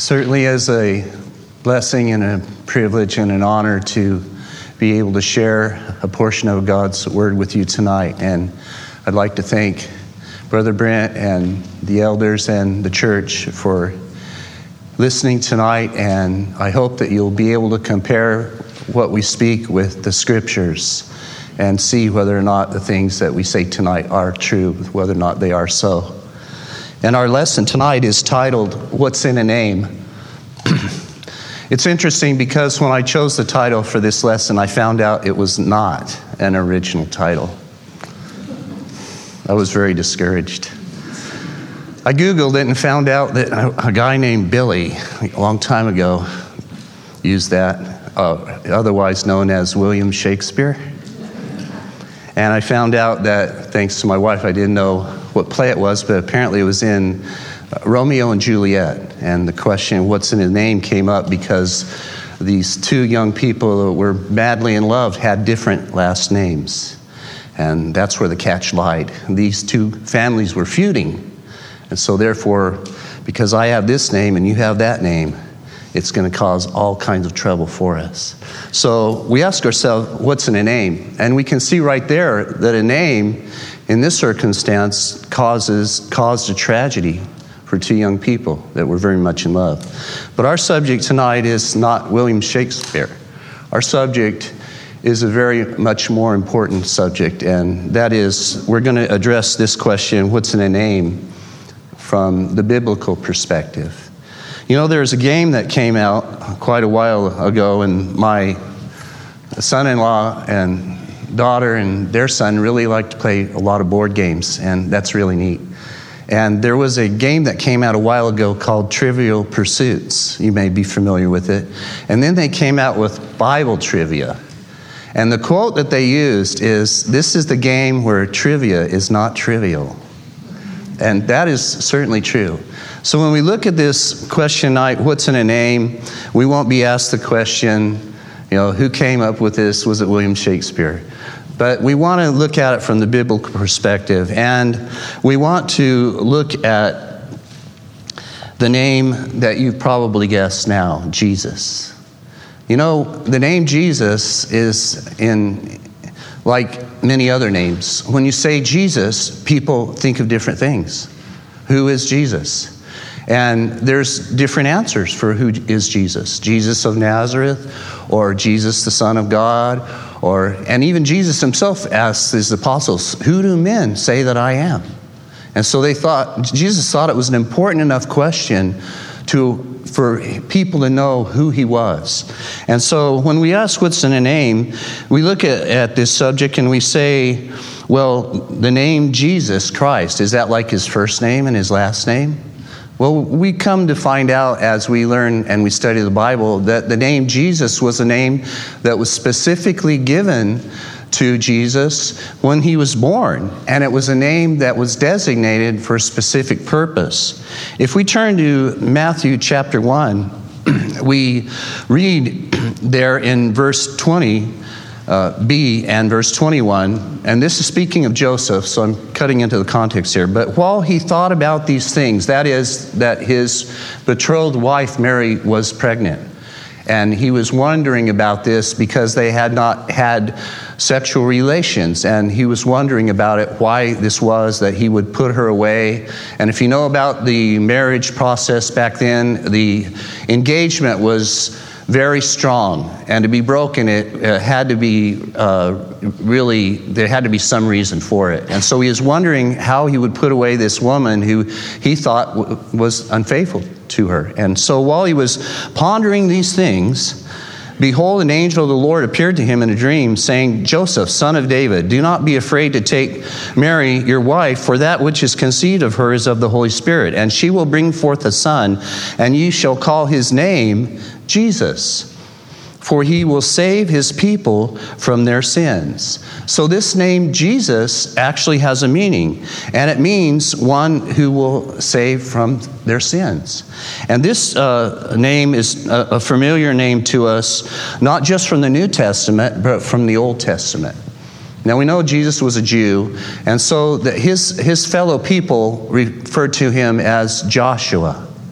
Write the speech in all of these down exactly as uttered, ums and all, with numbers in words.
certainly is a blessing and a privilege and an honor to be able to share a portion of God's Word with you tonight. And I'd like to thank Brother Brent and the elders and the church for listening tonight, and I hope that you'll be able to compare what we speak with the Scriptures and see whether or not the things that we say tonight are true, whether or not they are so. And our lesson tonight is titled, What's in a Name? It's interesting because when I chose the title for this lesson, I found out it was not an original title. I was very discouraged. I Googled it and found out that a guy named Billy, a long time ago, used that, uh, otherwise known as William Shakespeare. And I found out that, thanks to my wife, I didn't know what play it was, but apparently it was in Romeo and Juliet. And the question, what's in his name, came up because these two young people that were madly in love had different last names. And that's where the catch lied. These two families were feuding. And so therefore, because I have this name and you have that name, it's going to cause all kinds of trouble for us. So we ask ourselves, what's in a name? And we can see right there that a name in this circumstance causes caused a tragedy for two young people that were very much in love. But our subject tonight is not William Shakespeare. Our subject is a very much more important subject, and that is, we're going to address this question, what's in a name, from the biblical perspective. You know, there's a game that came out quite a while ago, and my son-in-law and daughter and their son really like to play a lot of board games, and that's really neat. And there was a game that came out a while ago called Trivial Pursuits. You may be familiar with it. And then they came out with Bible trivia. And the quote that they used is, "This is the game where trivia is not trivial." And that is certainly true. So when we look at this question night, what's in a name, we won't be asked the question, you know, who came up with this? Was it William Shakespeare? But we want to look at it from the biblical perspective. And we want to look at the name that you've probably guessed now, Jesus. You know, the name Jesus is in, like many other names. When you say Jesus, people think of different things. Who is Jesus? And there's different answers for who is Jesus. Jesus of Nazareth, or Jesus the Son of God, or and even Jesus himself asked his apostles, who do men say that I am? And so they thought, Jesus thought it was an important enough question to for people to know who he was. And so when we ask what's in a name, we look at, at this subject and we say, well, the name Jesus Christ, is that like his first name and his last name? Well, we come to find out as we learn and we study the Bible that the name Jesus was a name that was specifically given to Jesus when he was born. And it was a name that was designated for a specific purpose. If we turn to Matthew chapter one, we read there in verse twenty, Uh, B and verse twenty-one, and this is speaking of Joseph, so I'm cutting into the context here. But while he thought about these things, that is, that his betrothed wife Mary was pregnant, and he was wondering about this because they had not had sexual relations, and he was wondering about it, why this was that he would put her away. And if you know about the marriage process back then, the engagement was very strong, and to be broken, it uh, had to be uh, really, there had to be some reason for it. And so he was wondering how he would put away this woman who he thought w- was unfaithful to her. And so while he was pondering these things, behold, an angel of the Lord appeared to him in a dream, saying, Joseph, son of David, do not be afraid to take Mary, your wife, for that which is conceived of her is of the Holy Spirit. And she will bring forth a son, and ye shall call his name Jesus, for he will save his people from their sins. So this name Jesus actually has a meaning, and it means one who will save from their sins. And this uh, name is a, a familiar name to us, not just from the New Testament, but from the Old Testament. Now we know Jesus was a Jew, and so that his, his fellow people referred to him as Joshua.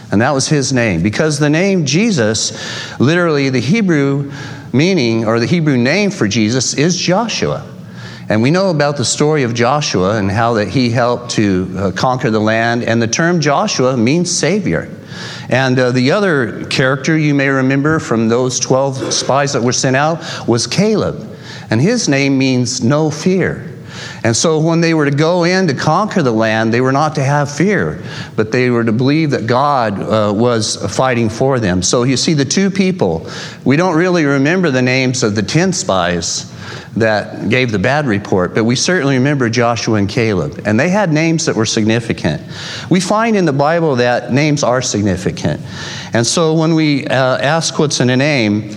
And that was his name. Because the name Jesus, literally the Hebrew meaning, or the Hebrew name for Jesus, is Joshua. And we know about the story of Joshua and how that he helped to uh, conquer the land. And the term Joshua means Savior. And uh, the other character you may remember from those twelve spies that were sent out was Caleb. And his name means no fear. And so when they were to go in to conquer the land, they were not to have fear, but they were to believe that God uh, was fighting for them. So you see the two people, we don't really remember the names of the ten spies that gave the bad report, but we certainly remember Joshua and Caleb. And they had names that were significant. We find in the Bible that names are significant. And so when we uh, ask what's in a name,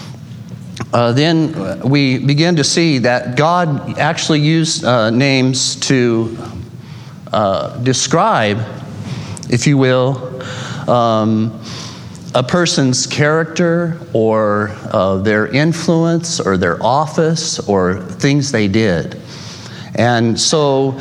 Uh, then we begin to see that God actually used uh, names to uh, describe, if you will, um, a person's character or uh, their influence or their office or things they did. And so,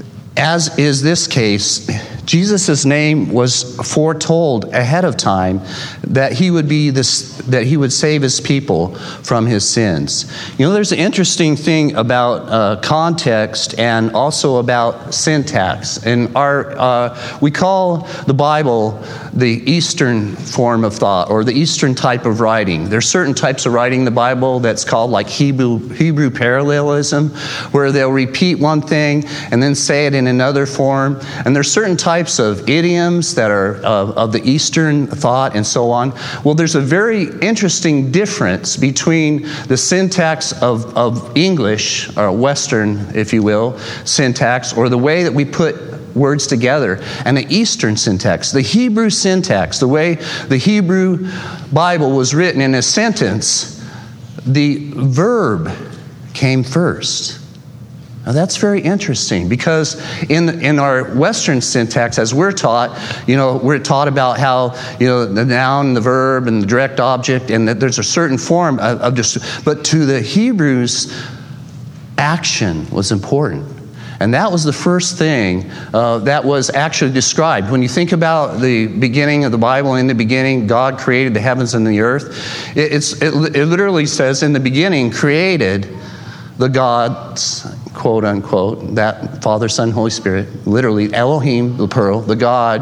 as is this case, Jesus' name was foretold ahead of time that he would be this, that he would save his people from his sins. You know, there's an interesting thing about uh, context and also about syntax. And our uh, we call the Bible the Eastern form of thought, or the Eastern type of writing. There's certain types of writing in the Bible that's called like Hebrew Hebrew parallelism, where they'll repeat one thing and then say it in another form. And there's certain types of idioms that are uh, of the Eastern thought and so on. Well, there's a very interesting difference between the syntax of, of English, or Western, if you will, syntax, or the way that we put words together, and the Eastern syntax, the Hebrew syntax, the way the Hebrew Bible was written in a sentence, the verb came first. Now that's very interesting, because in in our Western syntax, as we're taught, you know, we're taught about how, you know, the noun, the verb, and the direct object, and that there's a certain form of, of just, but to the Hebrews, action was important. And that was the first thing uh, that was actually described. When you think about the beginning of the Bible, in the beginning, God created the heavens and the earth. It, it's, it, it literally says, in the beginning, created the gods, quote unquote, that Father, Son, Holy Spirit, literally Elohim, the plural, the God,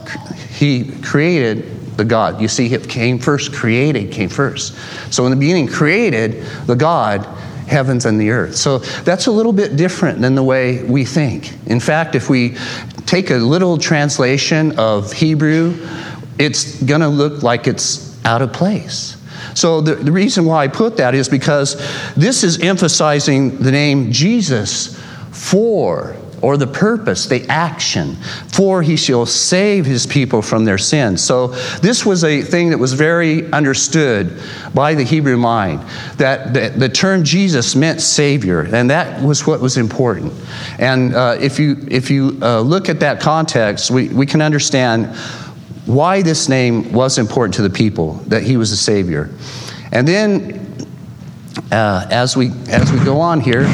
he created the God. You see, it came first, created came first. So in the beginning, created the God, heavens and the earth. So that's a little bit different than the way we think. In fact, if we take a little translation of Hebrew, it's going to look like it's out of place. So the, the reason why I put that is because this is emphasizing the name Jesus for, or the purpose, the action, for he shall save his people from their sins. So this was a thing that was very understood by the Hebrew mind, that the, the term Jesus meant Savior, and that was what was important. And uh, if you if you uh, look at that context, we, we can understand why this name was important to the people, that he was a Savior. And then uh, as we as we go on here,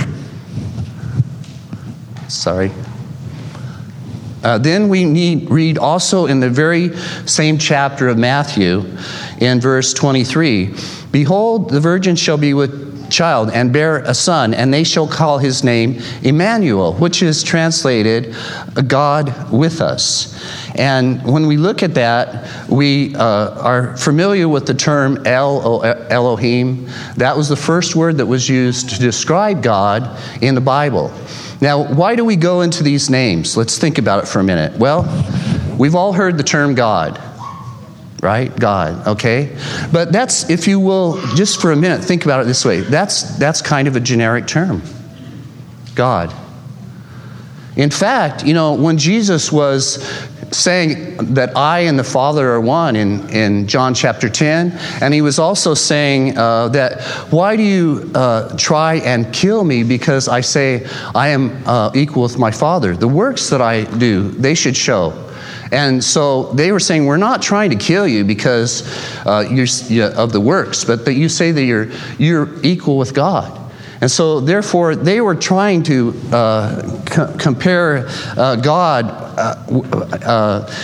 sorry. Uh, then we need read also in the very same chapter of Matthew, in verse twenty-three, "Behold, the virgin shall be with child and bear a son, and they shall call his name Emmanuel," which is translated God with us. And when we look at that, we uh, are familiar with the term El Elohim. That was the first word that was used to describe God in the Bible. Now, why do we go into these names? Let's think about it for a minute. Well, we've all heard the term God, right? God, okay? But that's, if you will, just for a minute, think about it this way. That's, that's kind of a generic term, God. In fact, you know, when Jesus was saying that I and the Father are one in, in John chapter ten, and he was also saying uh, that, why do you uh, try and kill me because I say I am uh, equal with my Father? The works that I do, they should show. And so they were saying, we're not trying to kill you because uh, you're, you, of the works, but that you say that you're you're equal with God. And so, therefore, they were trying to uh, co- compare uh, God uh, uh,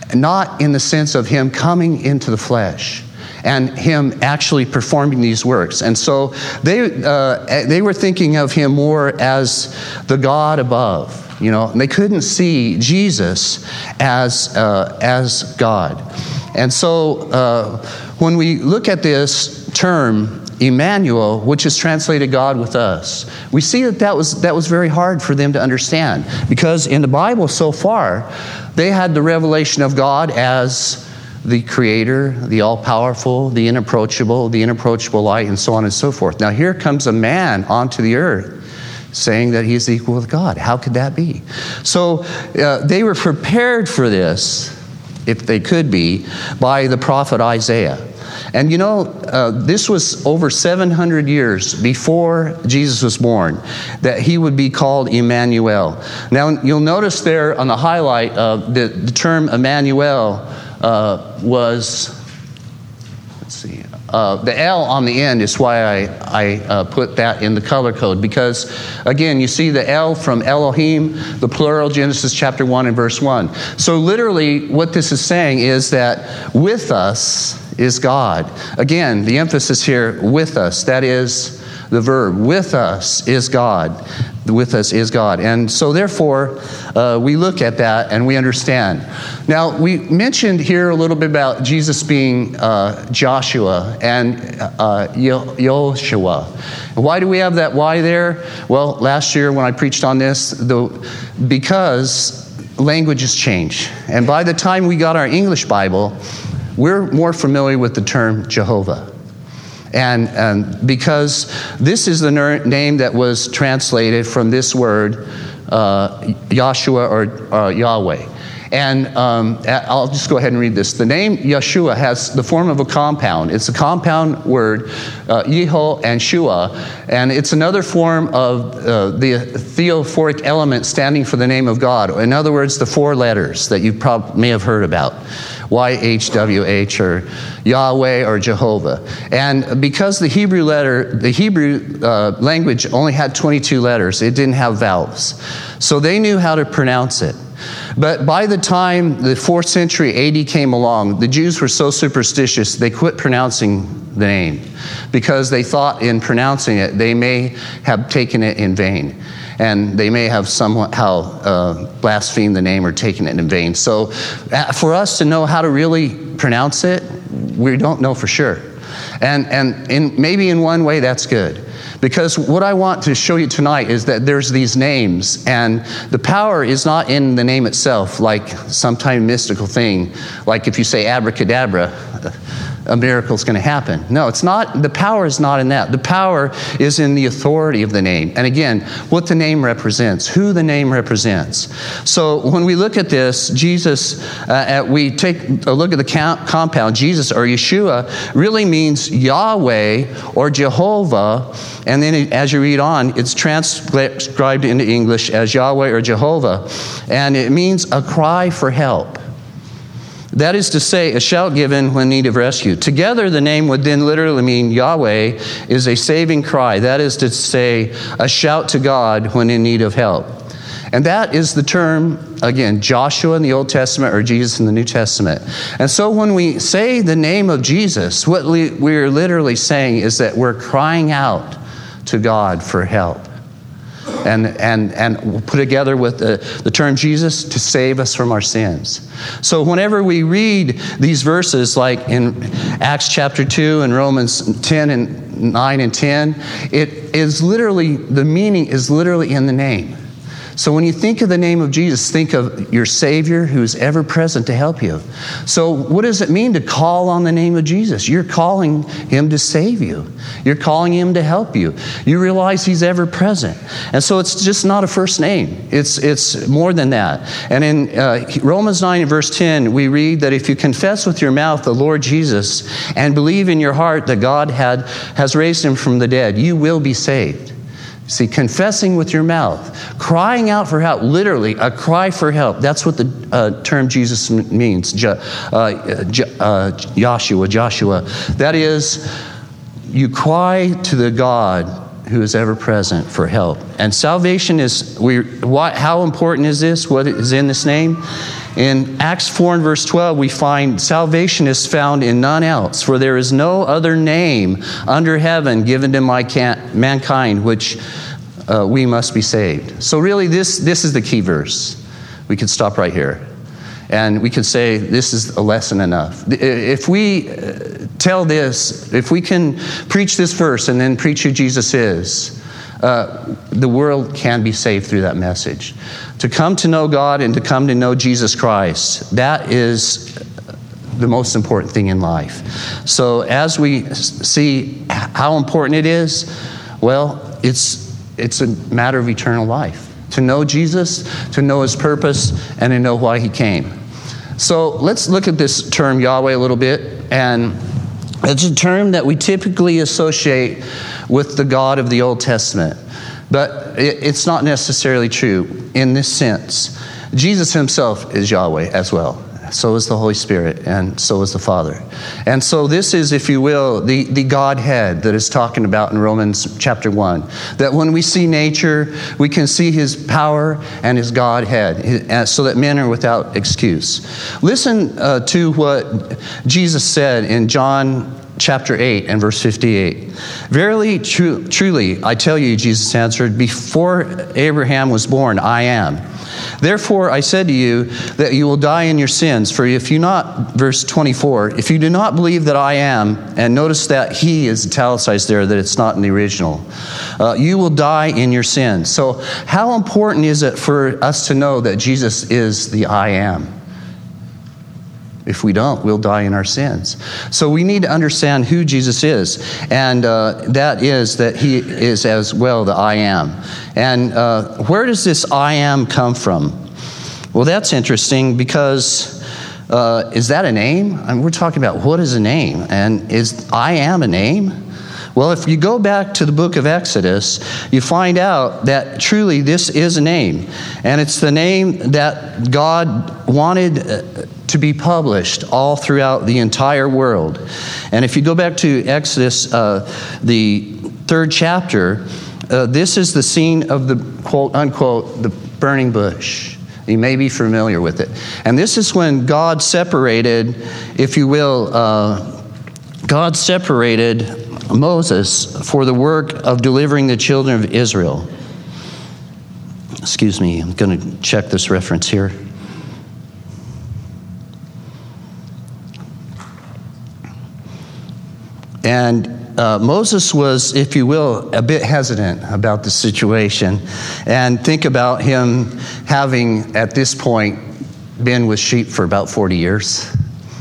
not in the sense of him coming into the flesh and him actually performing these works. And so they uh, they were thinking of him more as the God above, you know, and they couldn't see Jesus as uh, as God. And so uh, when we look at this term, Emmanuel, which is translated God with us, we see that that was, that was very hard for them to understand, because in the Bible so far, they had the revelation of God as the Creator, the all-powerful, the inapproachable, the inapproachable light, and so on and so forth. Now here comes a man onto the earth saying that he is equal with God. How could that be? So uh, they were prepared for this, if they could be, by the prophet Isaiah. And you know, uh, this was over seven hundred years before Jesus was born, that he would be called Emmanuel. Now, you'll notice there on the highlight, uh, the, the term Emmanuel uh, was, let's see, uh, the L on the end is why I, I uh, put that in the color code. Because, again, you see the L from Elohim, the plural, Genesis chapter one and verse one. So literally, what this is saying is that with us is God. Again, the emphasis here, with us, that is the verb. With us is God. With us is God. And so therefore, uh, we look at that and we understand. Now, we mentioned here a little bit about Jesus being uh, Joshua and uh, Yoshua. Why do we have that Y there? Well, last year when I preached on this, the, because languages change. And by the time we got our English Bible, we're more familiar with the term Jehovah. And, and because this is the ner- name that was translated from this word, uh, Yahshua or uh, Yahweh. And um, I'll just go ahead and read this. The name Yeshua has the form of a compound. It's a compound word, uh, Yeho and Shua, and it's another form of uh, the theophoric element standing for the name of God. In other words, the four letters that you probably may have heard about. Y H W H or Yahweh or Jehovah. And because the Hebrew letter, the Hebrew uh, language only had twenty-two letters, it didn't have vowels. So they knew how to pronounce it. But by the time the fourth century A D came along, the Jews were so superstitious they quit pronouncing the name because they thought in pronouncing it they may have taken it in vain. And they may have somehow uh, blasphemed the name or taken it in vain. So uh, for us to know how to really pronounce it, we don't know for sure. And, and in, maybe in one way that's good. Because what I want to show you tonight is that there's these names, and the power is not in the name itself, like some kind of mystical thing. Like if you say abracadabra, a miracle's going to happen. No, it's not. The power is not in that. The power is in the authority of the name. And again, what the name represents, who the name represents. So when we look at this, Jesus, uh, at, we take a look at the count, compound, Jesus or Yeshua really means Yahweh or Jehovah. And then as you read on, it's transcribed into English as Yahweh or Jehovah. And it means a cry for help. That is to say, a shout given when in need of rescue. Together, the name would then literally mean Yahweh is a saving cry. That is to say, a shout to God when in need of help. And that is the term, again, Joshua in the Old Testament or Jesus in the New Testament. And so when we say the name of Jesus, what we're literally saying is that we're crying out to God for help. And and and put together with the, the term Jesus to save us from our sins. So whenever we read these verses, like in Acts chapter two and Romans ten and nine and ten, it is literally, the meaning is literally in the name. So when you think of the name of Jesus, think of your Savior who's ever present to help you. So what does it mean to call on the name of Jesus? You're calling him to save you. You're calling him to help you. You realize he's ever present. And so it's just not a first name. It's it's more than that. And in uh, Romans nine and verse ten, we read that if you confess with your mouth the Lord Jesus and believe in your heart that God had has raised him from the dead, you will be saved. See, confessing with your mouth, crying out for help, literally a cry for help. That's what the uh, term Jesus means, Je, uh, Je, uh, Joshua, Joshua. That is, you cry to the God who is ever present for help. And salvation is, we. Why, how important is this? What is in this name? In Acts four and verse twelve, we find salvation is found in none else, for there is no other name under heaven given to my can- mankind which uh, we must be saved. So really, this, this is the key verse. We could stop right here. And we could say this is a lesson enough. If we tell this, if we can preach this verse and then preach who Jesus is, uh, the world can be saved through that message. To come to know God and to come to know Jesus Christ, that is the most important thing in life. So as we see how important it is, well, it's it's a matter of eternal life. To know Jesus, to know his purpose, and to know why he came. So let's look at this term Yahweh a little bit. And it's a term that we typically associate with the God of the Old Testament. But it's not necessarily true in this sense. Jesus himself is Yahweh as well. So is the Holy Spirit, and so is the Father. And so this is, if you will, the, the Godhead that is talking about in Romans chapter one. That when we see nature, we can see his power and his Godhead, so that men are without excuse. Listen uh, to what Jesus said in John chapter eight and verse fifty-eight. Verily, tru- truly, I tell you, Jesus answered, before Abraham was born, I am. Therefore, I said to you that you will die in your sins. For if you not, verse twenty-four, if you do not believe that I am, and notice that he is italicized there, that it's not in the original, uh, you will die in your sins. So how important is it for us to know that Jesus is the I am? If we don't, we'll die in our sins. So we need to understand who Jesus is. And uh, that is that he is as well the I am. And uh, where does this I am come from? Well, that's interesting because uh, is that a name? I mean, we're talking about what is a name? And is I am a name? Well, if you go back to the book of Exodus, you find out that truly this is a name. And it's the name that God wanted to be published all throughout the entire world. And if you go back to Exodus, uh, the third chapter, uh, this is the scene of the quote unquote, the burning bush. You may be familiar with it. And this is when God separated, if you will, uh, God separated Moses for the work of delivering the children of Israel. Excuse me, I'm going to check this reference here. And uh, Moses was, if you will, a bit hesitant about the situation. And think about him having, at this point, been with sheep for about forty years.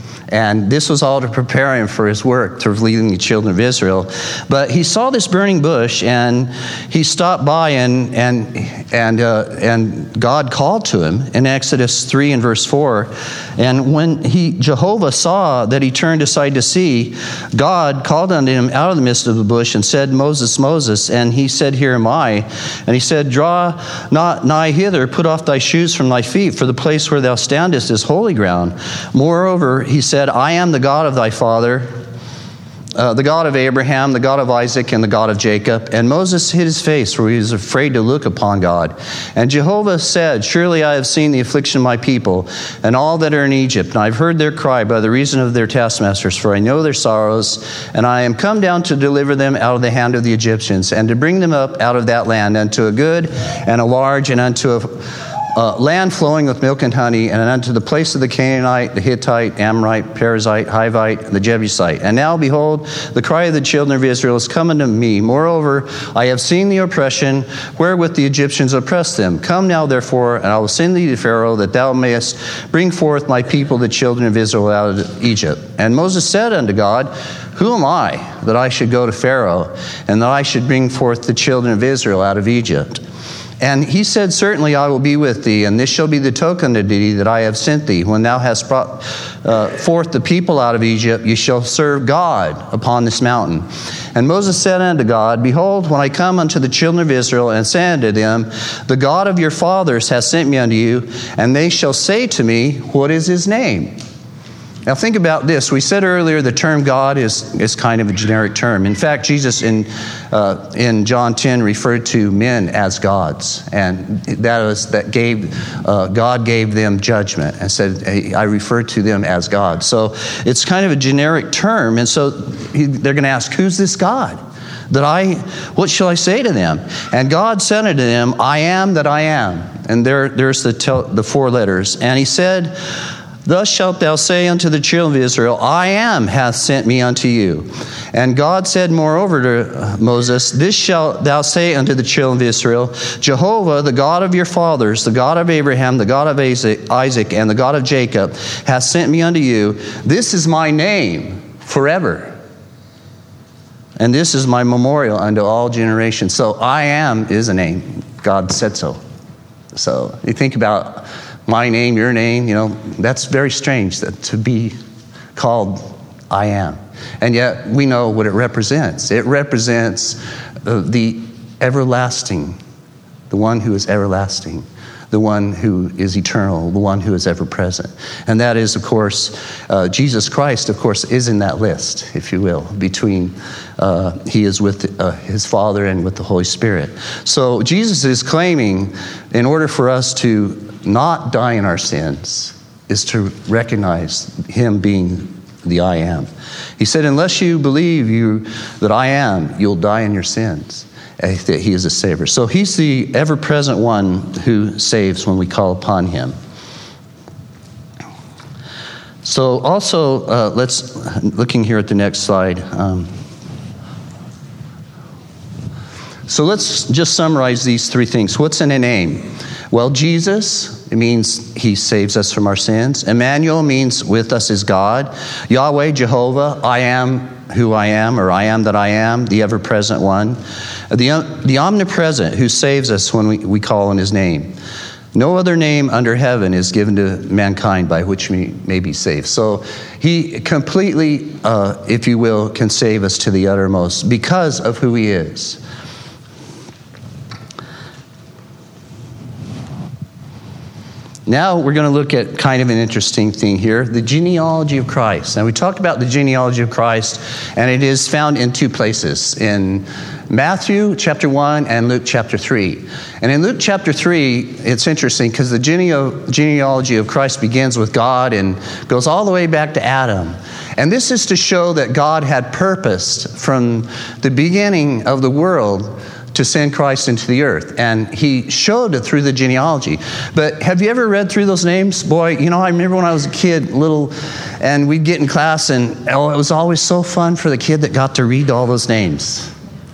And this was all to prepare him for his work, to leading the children of Israel. But he saw this burning bush, and he stopped by, and and and uh, and God called to him in Exodus three and verse four. And when he Jehovah saw that he turned aside to see, God called unto him out of the midst of the bush and said, Moses, Moses. And he said, Here am I. And he said, Draw not nigh hither, put off thy shoes from thy feet, for the place where thou standest is holy ground. Moreover, he said, I am the God of thy father, uh, the God of Abraham, the God of Isaac, and the God of Jacob. And Moses hid his face, for he was afraid to look upon God. And Jehovah said, Surely I have seen the affliction of my people, and all that are in Egypt, and I have heard their cry by the reason of their taskmasters, for I know their sorrows, and I am come down to deliver them out of the hand of the Egyptians, and to bring them up out of that land unto a good and a large and unto a Uh, land flowing with milk and honey, and unto the place of the Canaanite, the Hittite, Amorite, Perizzite, Hivite, the Jebusite. And now, behold, the cry of the children of Israel is come unto me. Moreover, I have seen the oppression wherewith the Egyptians oppressed them. Come now, therefore, and I will send thee to Pharaoh, that thou mayest bring forth my people, the children of Israel, out of Egypt. And Moses said unto God, Who am I, that I should go to Pharaoh, and that I should bring forth the children of Israel out of Egypt? And he said, Certainly I will be with thee, and this shall be the token to thee that I have sent thee. When thou hast brought uh, forth the people out of Egypt, you shall serve God upon this mountain. And Moses said unto God, Behold, when I come unto the children of Israel, and say unto them, The God of your fathers hath sent me unto you, and they shall say to me, What is his name? Now think about this. We said earlier the term God is, is kind of a generic term. In fact, Jesus in uh, in John ten referred to men as gods, and that was that gave uh, God gave them judgment and said, hey, I refer to them as God. So it's kind of a generic term, and so he, they're going to ask, who's this God? That I, what shall I say to them? And God said unto them, I am that I am. And there, there's the tel- the four letters. And he said, thus shalt thou say unto the children of Israel, I am hath sent me unto you. And God said moreover to Moses, this shalt thou say unto the children of Israel, Jehovah, the God of your fathers, the God of Abraham, the God of Isaac, and the God of Jacob, hath sent me unto you. This is my name forever. And this is my memorial unto all generations. So I am is a name. God said so. So you think about my name, your name, you know, that's very strange that to be called I am. And yet we know what it represents. It represents uh, the everlasting, the one who is everlasting, the one who is eternal, the one who is ever present. And that is, of course, uh, Jesus Christ, of course, is in that list, if you will, between uh, he is with uh, his Father and with the Holy Spirit. So Jesus is claiming, in order for us to not die in our sins, is to recognize him being the I am. He said, unless you believe you that I am, you'll die in your sins. That he is a savior. So he's the ever-present one who saves when we call upon him. So also, uh, let's, looking here at the next slide. Um, so let's just summarize these three things. What's in a name? Well, Jesus, it means he saves us from our sins. Emmanuel means with us is God. Yahweh, Jehovah, I am who I am, or I am that I am, the ever-present one. The, the omnipresent who saves us when we, we call on his name. No other name under heaven is given to mankind by which we may be saved. So he completely, uh, if you will, can save us to the uttermost because of who he is. Now we're going to look at kind of an interesting thing here, the genealogy of Christ. Now we talked about the genealogy of Christ, and it is found in two places, in Matthew chapter one and Luke chapter three. And in Luke chapter three, it's interesting because the geneo- genealogy of Christ begins with God and goes all the way back to Adam. And this is to show that God had purposed from the beginning of the world to send Christ into the earth. And he showed it through the genealogy. But have you ever read through those names? Boy, you know, I remember when I was a kid, little, and we'd get in class, and oh, it was always so fun for the kid that got to read all those names.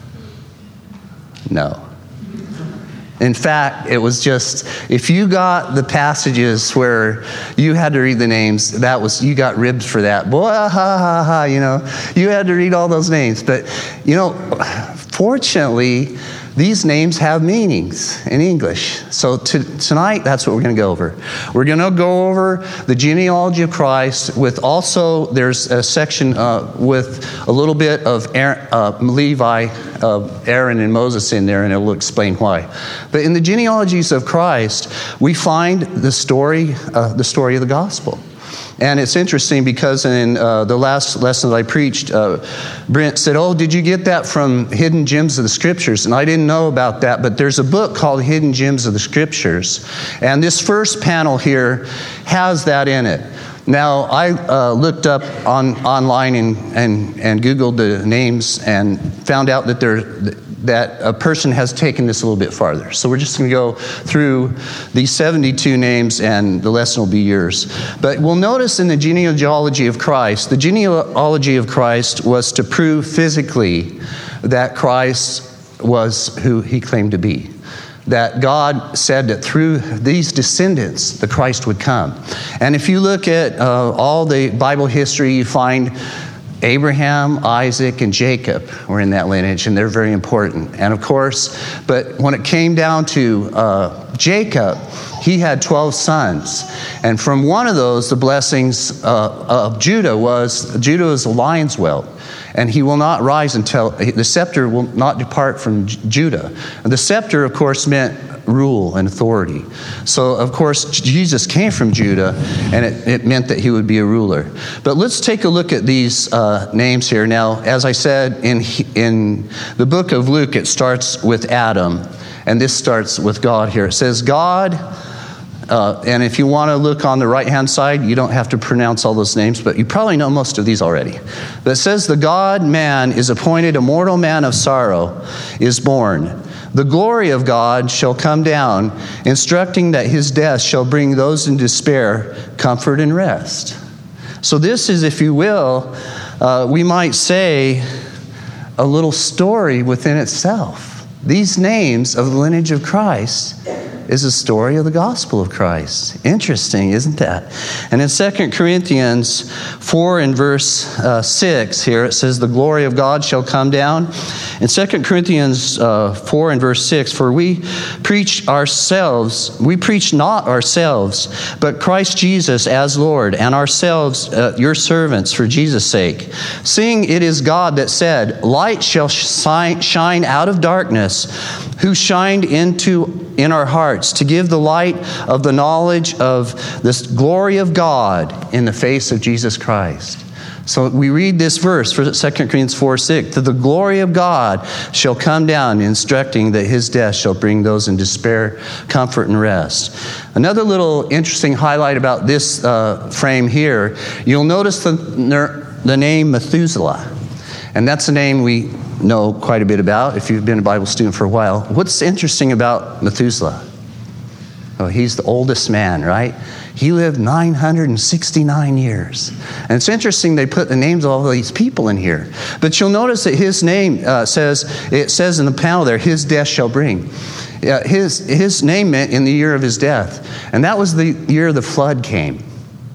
No. In fact, it was just, if you got the passages where you had to read the names, that was, you got ribbed for that. Boy, ha, ha, ha, you know, you had to read all those names. But, you know, fortunately, these names have meanings in English. So to, tonight, that's what we're going to go over. We're going to go over the genealogy of Christ with also, there's a section uh, with a little bit of Aaron, uh, Levi, uh, Aaron and Moses in there, and it will explain why. But in the genealogies of Christ, we find the story, uh, the story of the gospel. And it's interesting because in uh, the last lesson that I preached, uh, Brent said, oh, did you get that from Hidden Gems of the Scriptures? And I didn't know about that, but there's a book called Hidden Gems of the Scriptures. And this first panel here has that in it. Now, I uh, looked up on online and, and, and Googled the names and found out that there that a person has taken this a little bit farther. So we're just going to go through these seventy-two names, and the lesson will be yours. But we'll notice in the genealogy of Christ, the genealogy of Christ was to prove physically that Christ was who he claimed to be. That God said that through these descendants, the Christ would come. And if you look at uh, all the Bible history, you find Abraham, Isaac, and Jacob were in that lineage, and they're very important. And of course, but when it came down to uh, Jacob, he had twelve sons. And from one of those, the blessings uh, of Judah was, Judah is a lion's whelp. And he will not rise until, the scepter will not depart from Judah. And the scepter, of course, meant rule and authority. So, of course, Jesus came from Judah, and it, it meant that he would be a ruler. But let's take a look at these uh, names here. Now, as I said, in, in the book of Luke, it starts with Adam, and this starts with God here. It says, God... Uh, and if you want to look on the right-hand side, you don't have to pronounce all those names, but you probably know most of these already. But it says, the God-man is appointed, a mortal man of sorrow is born. The glory of God shall come down, instructing that his death shall bring those in despair comfort and rest. So this is, if you will, uh, we might say, a little story within itself. These names of the lineage of Christ is a story of the gospel of Christ. Interesting, isn't that? And in Second Corinthians four and verse uh, six here, it says, the glory of God shall come down. In Second Corinthians uh, four and verse six, for we preach ourselves, we preach not ourselves, but Christ Jesus as Lord, and ourselves uh, your servants for Jesus' sake. Seeing it is God that said, light shall shine, shine out of darkness, who shined into in our hearts to give the light of the knowledge of this glory of God in the face of Jesus Christ. So we read this verse for Second Corinthians four six, that the glory of God shall come down, instructing that his death shall bring those in despair comfort and rest. Another little interesting highlight about this uh, frame here, you'll notice the, the name Methuselah. And that's a name we know quite a bit about if you've been a Bible student for a while. What's interesting about Methuselah? Oh, he's the oldest man, right? He lived nine hundred sixty-nine years. And it's interesting they put the names of all these people in here. But you'll notice that his name uh, says, it says in the panel there, his death shall bring. Uh, his, his name meant in the year of his death. And that was the year the flood came.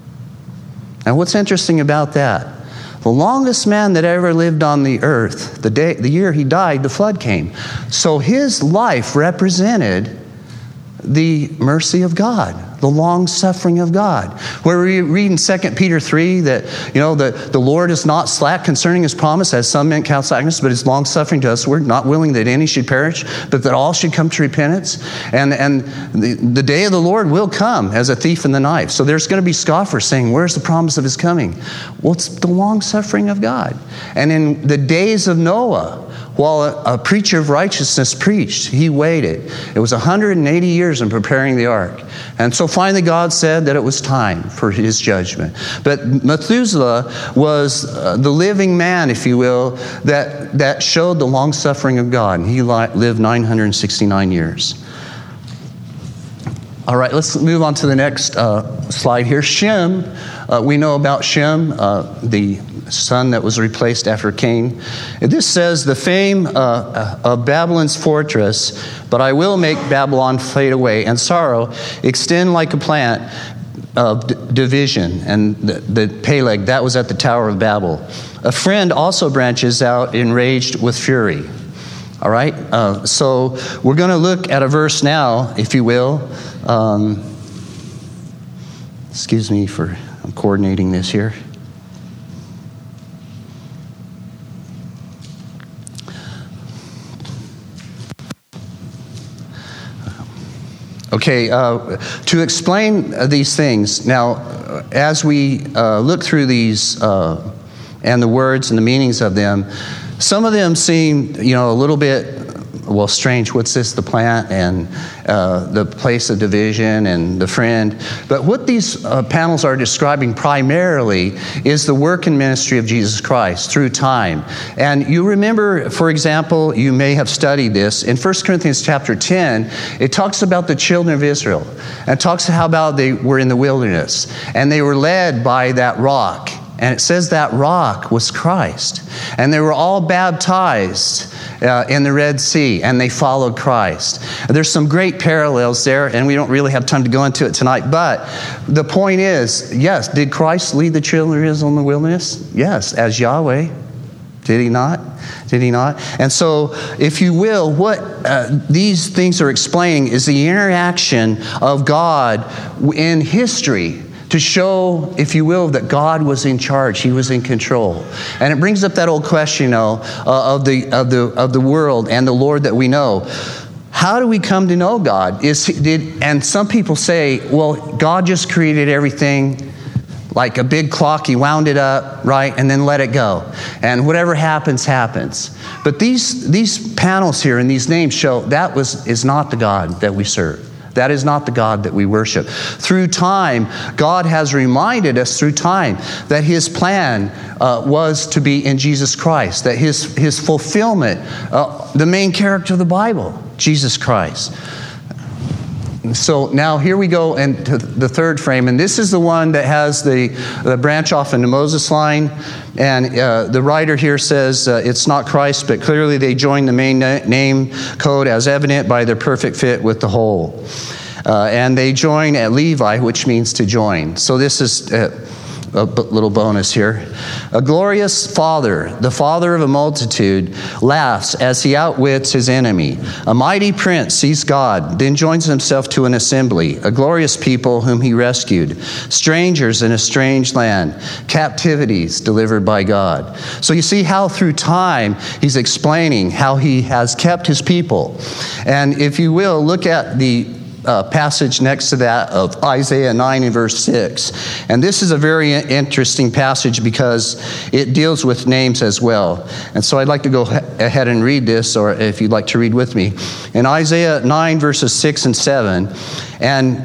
And what's interesting about that? The longest man that ever lived on the earth, the day, the year he died, the flood came. So his life represented the mercy of God, the long suffering of God. Where we read in Second Peter three that, you know, the, the Lord is not slack concerning his promise, as some men count slackness, but is long suffering to us. We're not willing that any should perish, but that all should come to repentance. And, and the, the day of the Lord will come as a thief in the night. So there's going to be scoffers saying, where's the promise of his coming? Well, it's the long suffering of God. And in the days of Noah, while a, a preacher of righteousness preached, he waited. It was one hundred eighty years in preparing the ark. And so finally God said that it was time for his judgment. But Methuselah was uh, the living man, if you will, that, that showed the long suffering of God. And he li- lived nine hundred sixty-nine years. All right, let's move on to the next uh, slide here. Shem, uh, we know about Shem, uh, the son that was replaced after Cain. This says, the fame uh, of Babylon's fortress, but I will make Babylon fade away, and sorrow extend like a plant of d- division. And the, the Peleg, that was at the Tower of Babel. A friend also branches out, enraged with fury. All right, uh, so we're going to look at a verse now, if you will. Um, excuse me for I'm coordinating this here. Okay, uh, to explain uh, these things, now, uh, as we uh, look through these uh, and the words and the meanings of them, some of them seem, you know, a little bit, well, strange. What's this, the plant and uh, the place of division and the friend? But what these uh, panels are describing primarily is the work and ministry of Jesus Christ through time. And you remember, for example, you may have studied this. In First Corinthians chapter ten, it talks about the children of Israel. And it talks how about they were in the wilderness. And they were led by that rock. And it says that rock was Christ. And they were all baptized uh, in the Red Sea, and they followed Christ. There's some great parallels there, and we don't really have time to go into it tonight. But the point is, yes, did Christ lead the children of Israel in the wilderness? Yes, as Yahweh. Did he not? Did he not? And so, if you will, what uh, these things are explaining is the interaction of God in history, to show, if you will, that God was in charge. He was in control. And it brings up that old question, you know, uh, of the of the of the world and the Lord that we know. How do we come to know God? Is did and some people say, well, God just created everything like a big clock. He wound it up, right, and then let it go. And whatever happens, happens. But these these panels here and these names show that was is not the God that we serve. That is not the God that we worship. Through time, God has reminded us through time that His plan uh, was to be in Jesus Christ, that His, his fulfillment, uh, the main character of the Bible, Jesus Christ. So now here we go into the third frame, and this is the one that has the, the branch off into Moses line. And uh, the writer here says uh, it's not Christ, but clearly they join the main na- name code as evident by their perfect fit with the whole. Uh, and they join at Levi, which means to join. So this is uh, a b- little bonus here. A glorious father, the father of a multitude, laughs as he outwits his enemy. A mighty prince sees God, then joins himself to an assembly, a glorious people whom he rescued, strangers in a strange land, captivities delivered by God. So you see how through time he's explaining how he has kept his people. And if you will, look at the Uh, passage next to that of Isaiah nine and verse six. And this is a very interesting passage because it deals with names as well. And so I'd like to go ha- ahead and read this, or if you'd like to read with me. In Isaiah nine verses six and seven, and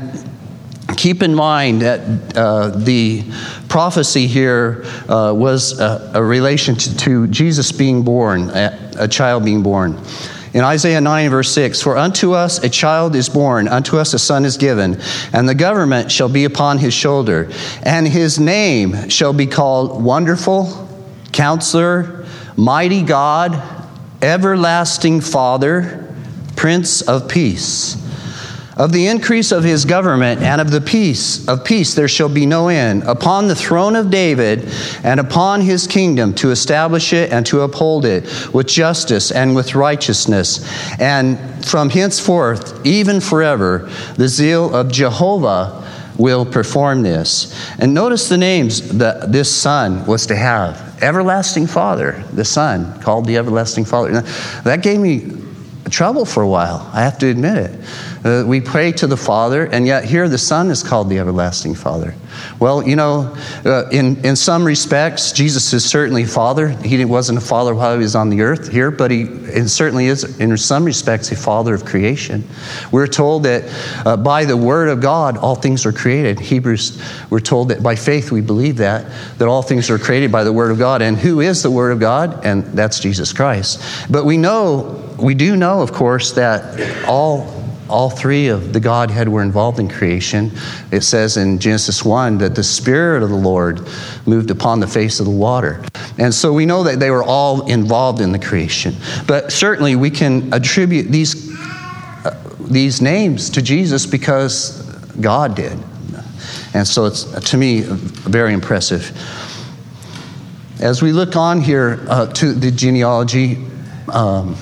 keep in mind that uh, the prophecy here uh, was a, a relation to, to Jesus being born, a, a child being born. In Isaiah nine, verse six, for unto us a child is born, unto us a son is given, and the government shall be upon his shoulder, and his name shall be called Wonderful, Counselor, Mighty God, Everlasting Father, Prince of Peace. Of the increase of his government and of the peace of peace there shall be no end, upon the throne of David and upon his kingdom, to establish it and to uphold it with justice and with righteousness. And from henceforth, even forever, the zeal of Jehovah will perform this. And notice the names that this son was to have. Everlasting Father, the son called the Everlasting Father. Now, that gave me trouble for a while, I have to admit it. Uh, we pray to the Father, and yet here the Son is called the Everlasting Father. Well, you know, uh, in, in some respects, Jesus is certainly Father. He wasn't a father while he was on the earth here, but he it certainly is, in some respects, a Father of creation. We're told that uh, by the Word of God, all things are created. Hebrews, we're told that by faith we believe that, that all things are created by the Word of God. And who is the Word of God? And that's Jesus Christ. But we know, we do know, of course, that all All three of the Godhead were involved in creation. It says in Genesis one that the Spirit of the Lord moved upon the face of the water. And so we know that they were all involved in the creation. But certainly we can attribute these, uh, these names to Jesus because God did. And so it's, to me, very impressive. As we look on here uh, to the genealogy, um,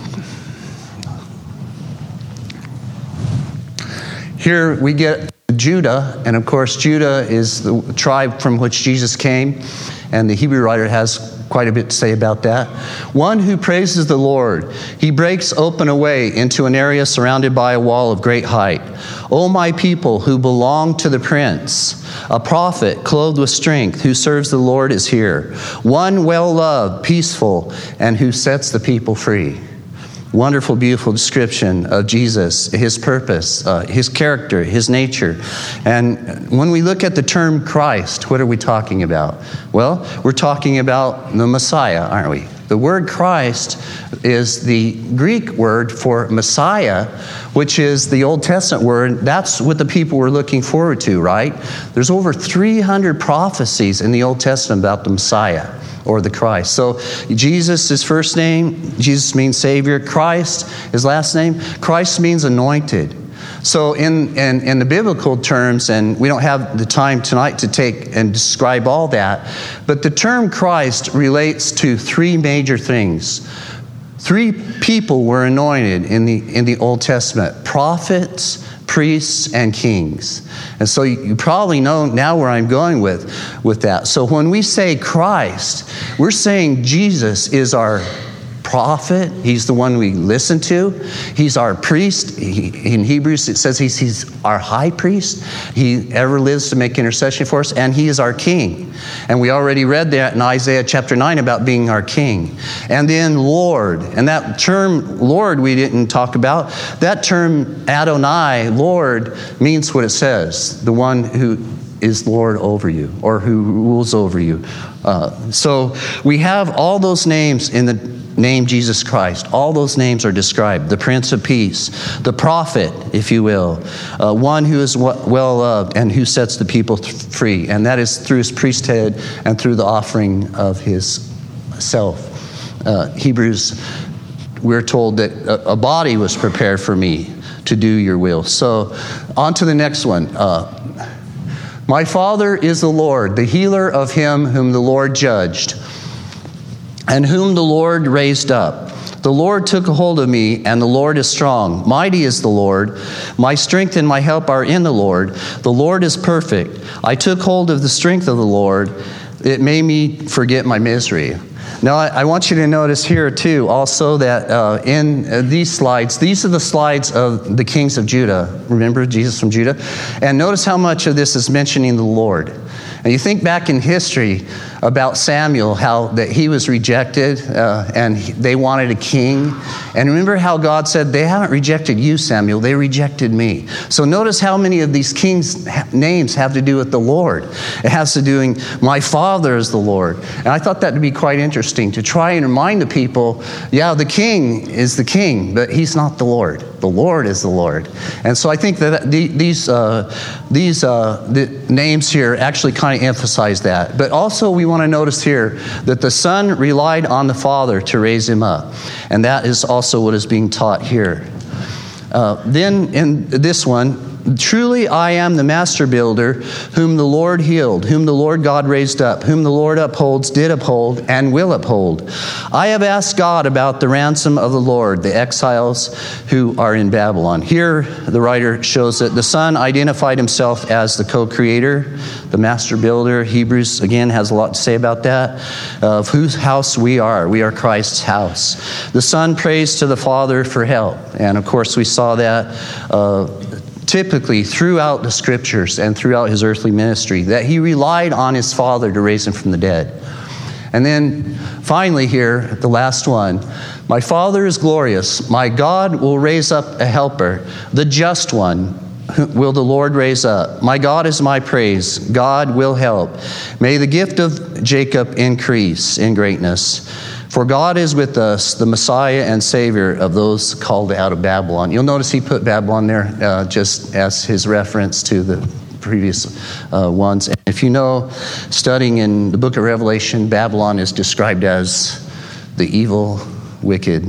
here we get Judah, and of course Judah is the tribe from which Jesus came, and the Hebrew writer has quite a bit to say about that. One who praises the Lord. He breaks open a way into an area surrounded by a wall of great height. O my people who belong to the Prince, a prophet clothed with strength who serves the Lord is here. One well-loved, peaceful, and who sets the people free. Wonderful, beautiful description of Jesus, his purpose, uh, his character, his nature. And when we look at the term Christ, what are we talking about? Well, we're talking about the Messiah, aren't we? The word Christ is the Greek word for Messiah, which is the Old Testament word. That's what the people were looking forward to, right? There's over three hundred prophecies in the Old Testament about the Messiah, or the Christ. So Jesus, his first name, Jesus means Savior. Christ, his last name, Christ means anointed. So in, in, in the biblical terms, and we don't have the time tonight to take and describe all that, but the term Christ relates to three major things. Three people were anointed in the, in the Old Testament: prophets, priests, and kings. And so you probably know now where I'm going with, with that. So when we say Christ, we're saying Jesus is our prophet. He's the one we listen to. He's our priest. He, in Hebrews, it says he's, he's our high priest. He ever lives to make intercession for us, and he is our king. And we already read that in Isaiah chapter nine about being our king. And then Lord, and that term Lord we didn't talk about. That term Adonai, Lord, means what it says, the one who is Lord over you, or who rules over you. Uh, so we have all those names in the name Jesus Christ. All those names are described. The Prince of Peace, the prophet, if you will, uh, one who is well loved and who sets the people free. And that is through his priesthood and through the offering of his self. Uh, Hebrews, we're told that a, a body was prepared for me to do your will. So on to the next one. Uh, My Father is the Lord, the healer of him whom the Lord judged, and whom the Lord raised up. The Lord took hold of me, and the Lord is strong. Mighty is the Lord. My strength and my help are in the Lord. The Lord is perfect. I took hold of the strength of the Lord. It made me forget my misery. Now, I, I want you to notice here, too, also that uh, in uh, these slides, these are the slides of the kings of Judah. Remember, Jesus from Judah? And notice how much of this is mentioning the Lord. And you think back in history about Samuel, how that he was rejected uh, and he, they wanted a king. And remember how God said, they haven't rejected you, Samuel, they rejected me. So notice how many of these kings' names have to do with the Lord. It has to do with my Father is the Lord. And I thought that would be quite interesting to try and remind the people, yeah, the king is the king, but he's not the Lord. The Lord is the Lord. And so I think that the, these uh, these uh, the names here actually kind of emphasize that. But also we want to notice here that the Son relied on the Father to raise him up. And that is also what is being taught here. Uh, then in this one, truly I am the master builder, whom the Lord healed, whom the Lord God raised up, whom the Lord upholds, did uphold, and will uphold. I have asked God about the ransom of the Lord, the exiles who are in Babylon. Here, the writer shows that the Son identified himself as the co-creator, the master builder. Hebrews, again, has a lot to say about that, of whose house we are. We are Christ's house. The Son prays to the Father for help. And, of course, we saw that uh, typically throughout the scriptures and throughout his earthly ministry, that he relied on his Father to raise him from the dead. And then finally here, the last one, my Father is glorious. My God will raise up a helper, the just one will the Lord raise up. My God is my praise. God will help. May the gift of Jacob increase in greatness. For God is with us, the Messiah and Savior of those called out of Babylon. You'll notice he put Babylon there uh, just as his reference to the previous uh, ones. And if you know, studying in the book of Revelation, Babylon is described as the evil, wicked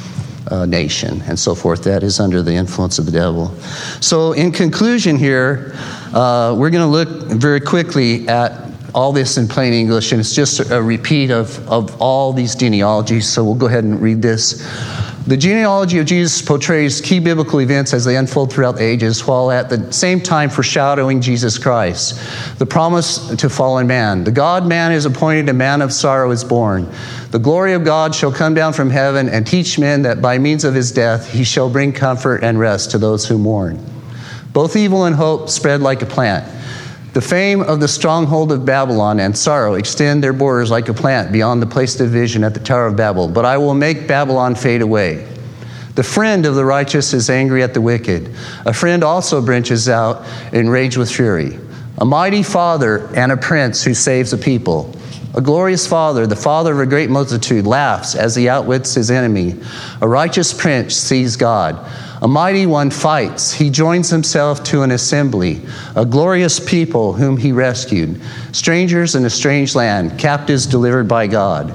uh, nation and so forth. That is under the influence of the devil. So in conclusion here, uh, we're going to look very quickly at all this in plain English, and it's just a repeat of, of all these genealogies, so we'll go ahead and read this. The genealogy of Jesus portrays key biblical events as they unfold throughout the ages, while at the same time foreshadowing Jesus Christ, the promise to fallen man. The God-man is appointed, a man of sorrow is born. The glory of God shall come down from heaven and teach men that by means of his death he shall bring comfort and rest to those who mourn. Both evil and hope spread like a plant. The fame of the stronghold of Babylon and sorrow extend their borders like a plant beyond the place of vision at the Tower of Babel. But I will make Babylon fade away. The friend of the righteous is angry at the wicked. A friend also branches out in rage with fury. A mighty father and a prince who saves a people. A glorious father, the father of a great multitude, laughs as he outwits his enemy. A righteous prince sees God. A mighty one fights. He joins himself to an assembly, a glorious people whom he rescued, strangers in a strange land, captives delivered by God.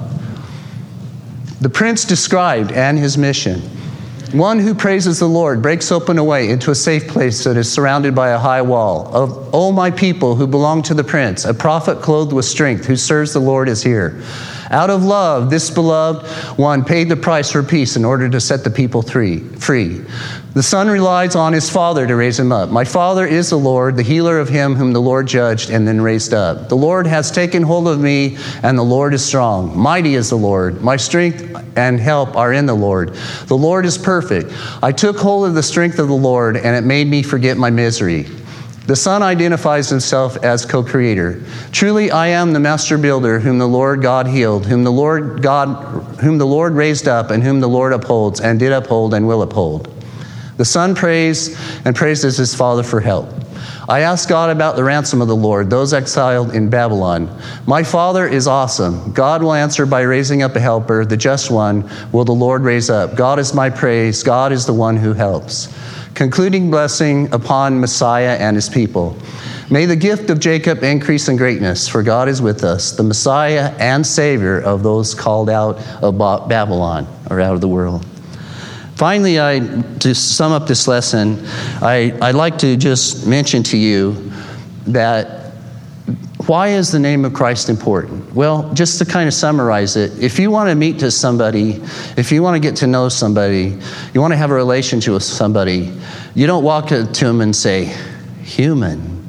The prince described and his mission. One who praises the Lord breaks open a way into a safe place that is surrounded by a high wall. Of O my people who belong to the prince, a prophet clothed with strength who serves the Lord is here. Out of love, this beloved one paid the price for peace in order to set the people free. free. The Son relies on his Father to raise him up. My Father is the Lord, the healer of him whom the Lord judged and then raised up. The Lord has taken hold of me, and the Lord is strong. Mighty is the Lord. My strength and help are in the Lord. The Lord is perfect. I took hold of the strength of the Lord, and it made me forget my misery. The Son identifies himself as co-creator. Truly, I am the master builder whom the Lord God healed, whom the Lord God, whom the Lord raised up, and whom the Lord upholds, and did uphold, and will uphold. The Son prays and praises his Father for help. I asked God about the ransom of the Lord, those exiled in Babylon. My Father is awesome. God will answer by raising up a helper, the just one will the Lord raise up. God is my praise. God is the one who helps. Concluding blessing upon Messiah and his people. May the gift of Jacob increase in greatness, for God is with us, the Messiah and Savior of those called out of Babylon, or out of the world. Finally, I, to sum up this lesson, I, I'd like to just mention to you that why is the name of Christ important? Well, just to kind of summarize it, if you want to meet to somebody, if you want to get to know somebody, you want to have a relationship with somebody, you don't walk to them and say, human.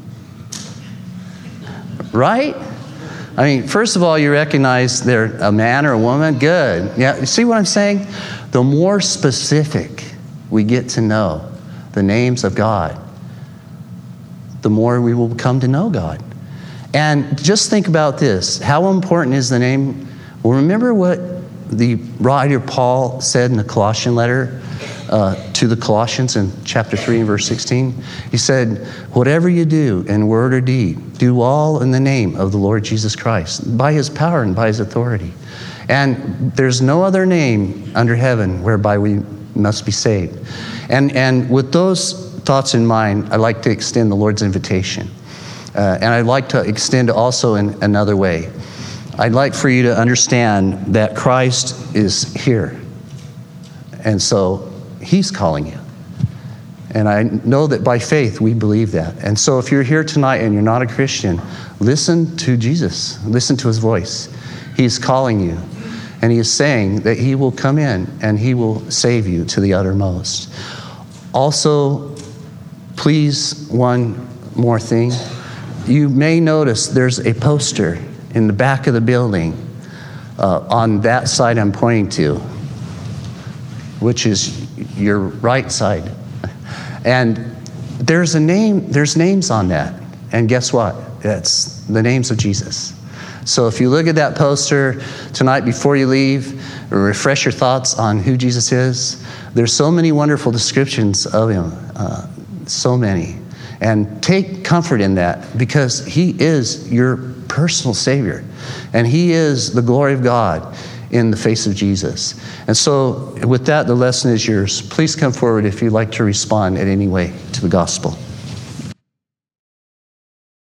Right? I mean, first of all, you recognize they're a man or a woman. Good. Yeah, you see what I'm saying? The more specific we get to know the names of God, the more we will come to know God. And just think about this. How important is the name? Well, remember what the writer Paul said in the Colossian letter uh, to the Colossians in chapter three and verse sixteen? He said, whatever you do in word or deed, do all in the name of the Lord Jesus Christ, by his power and by his authority. And there's no other name under heaven whereby we must be saved. And, and with those thoughts in mind, I'd like to extend the Lord's invitation. Uh, and I'd like to extend also in another way. I'd like for you to understand that Christ is here. And so he's calling you. And I know that by faith we believe that. And so if you're here tonight and you're not a Christian, listen to Jesus. Listen to his voice. He's calling you. And he is saying that he will come in and he will save you to the uttermost. Also, please, one more thing. You may notice there's a poster in the back of the building uh, on that side I'm pointing to, which is your right side. And there's a name, there's names on that. And guess what? It's the names of Jesus. So if you look at that poster tonight before you leave, refresh your thoughts on who Jesus is. There's so many wonderful descriptions of him, uh, so many. And take comfort in that because he is your personal Savior. And he is the glory of God in the face of Jesus. And so with that, the lesson is yours. Please come forward if you'd like to respond in any way to the gospel.